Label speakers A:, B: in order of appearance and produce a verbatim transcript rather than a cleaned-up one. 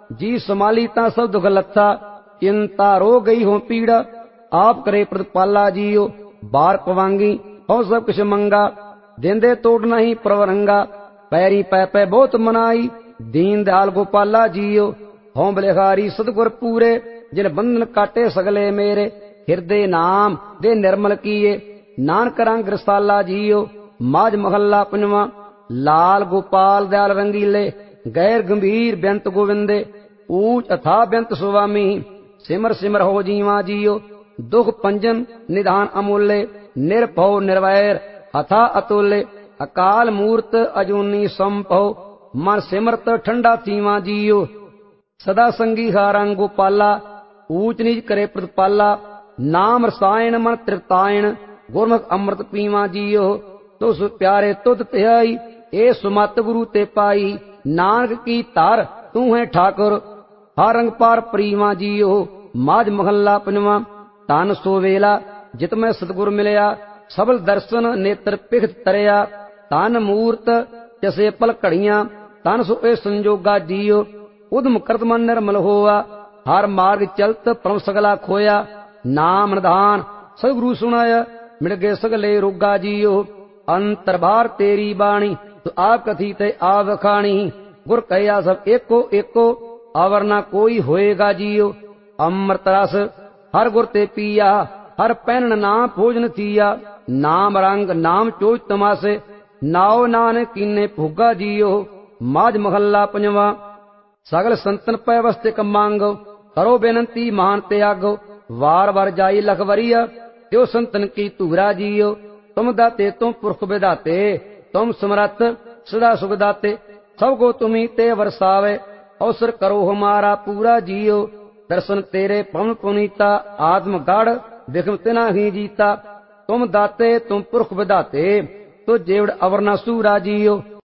A: जी संभाली ता सब दुख लथा, चिंता रो गई हो पीड़, आप करे प्रतिपाला जियो, बार पवांगी हो सब कुछ मंगा, देंदे तोड़ नहीं प्रवरंगा, पैरी पै पै बहुत मनाई, दीन दयाल गोपाला जियो, हों बलिहारी सतगुर पूरे, जिन बंधन काटे सगले मेरे, हृदय नाम दे निर्मल किए, नानक रंग रसाला जियो, माज महल्ला पंजवा। लाल गोपाल दयाल रंगीले, गैर गंभीर बेंत गोविंदे, ऊंच अथा बेंत सुवामी, सिमर सिमर हो जीवा जियो, दुख पंजन निधान अमूल्य, निर्भव निर्वैर अथा अतुल्य, अकाल मूर्त अजूनी संभव, मन सिमरत ठंडा थीवा जियो, सदा संगी हारंग गोपाला, ऊंच नीच करे प्रतिपाला, नाम रसायन मन तृप्तायन, गुरमुख अमृत पीवा जियो, तो सु प्यारे तुध त्याई, ए सुमत गुरु ते पाई, नानक की तार तू है ठाकुर, हर रंग पार प्रीवा जियो, माज महल्ला पंजवा। तन सो वेला जित मैं सतगुर मिलया, सबल दर्शन नेत्र पिखत तरया, तन मूर्त जसे पल घड़िया, तन सो ए संजोगा जियो, उदम करत मन निर्मल होआ, हर मार्ग चलत परम सगला खोया, नाम निधान सतगुरु सुनाया, मिल गए सगले रोगा जियो, अंतरबार तेरी बाणी तो आप कथी ते आवखाणी, गुर कया सब एको एको, अवर ना कोई होएगा जियो, अमृत रस हर गुर ते पिया, हर पैनन नाम भोजन थिया, नाम रंग नाम चोज तमासे, नाव नानक कीने भोगा जियो, माज महल्ला पंजवा। सगल संतन पै वस्तिक मांगो, करो बेनंती मान त्यागो, वार वार जाई लखवरिया, त्यो संतन की तूरा जियो, तुम दाते तुम पुरख विदाते, तुम समरथ सदा सुख दाते, सबको तुम्ही ते वरसावे, अवसर करो हमारा पूरा जियो, दर्शन तेरे पवन पुनीता, आत्म गाढ़ विखम तिना ही जीता, तुम दाते तुम पुरख विदाते, तो जेवड़ अवर न सूरा जियो।